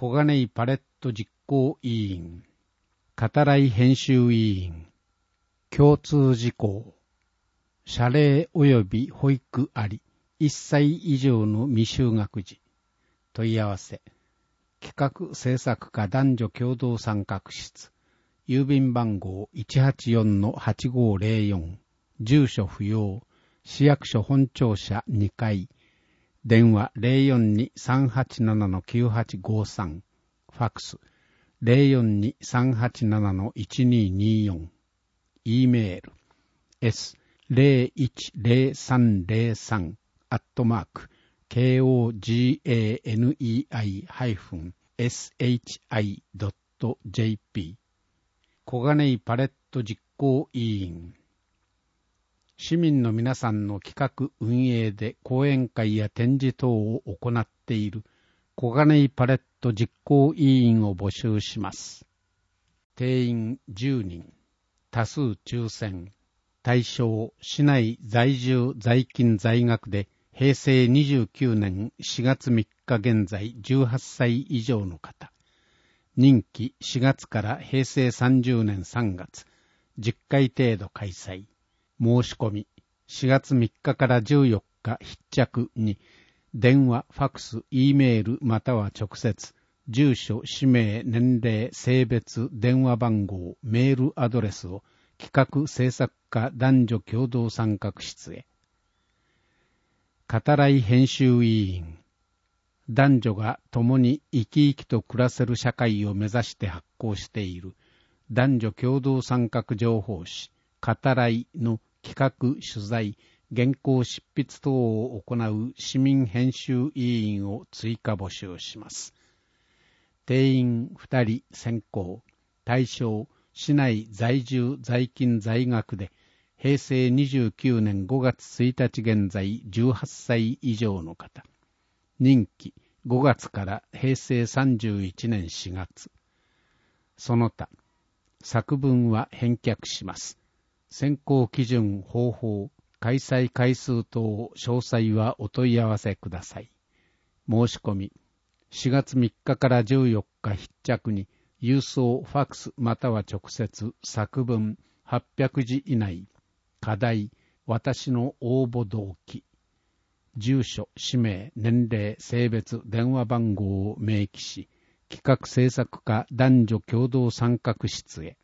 小金井パレット実行委員、語らい編集委員、共通事項、謝礼及び保育あり、1歳以上の未就学児、問い合わせ、企画制作課男女共同参画室、郵便番号 184-8504、住所不要、市役所本庁舎2階、電話 042-387-9853、ファクス 042-387-1224、E メール s010303-koganei-shi.jp 小金井パレット実行委員。市民の皆さんの企画運営で講演会や展示等を行っている小金井パレット実行委員を募集します。定員10人、多数抽選、対象市内在住在勤在学で平成29年4月3日現在18歳以上の方、任期4月から平成30年3月、10回程度開催。申し込み、4月3日から14日必着に、電話、ファクス、E メールまたは直接、住所、氏名、年齢、性別、電話番号、メールアドレスを企画制作課男女共同参画室へ。語らい編集委員。男女が共に生き生きと暮らせる社会を目指して発行している男女共同参画情報誌語らいの企画取材原稿執筆等を行う市民編集委員を追加募集します。定員2人選考、対象市内在住在勤在学で平成29年5月1日現在18歳以上の方、任期5月から平成31年4月。その他、作文は返却します。選考基準、方法、開催回数等詳細はお問い合わせください。申し込み、4月3日から14日必着に、郵送、ファクスまたは直接、作文800字以内、課題、私の応募動機、住所、氏名、年齢、性別、電話番号を明記し、企画制作課男女共同参画室へ。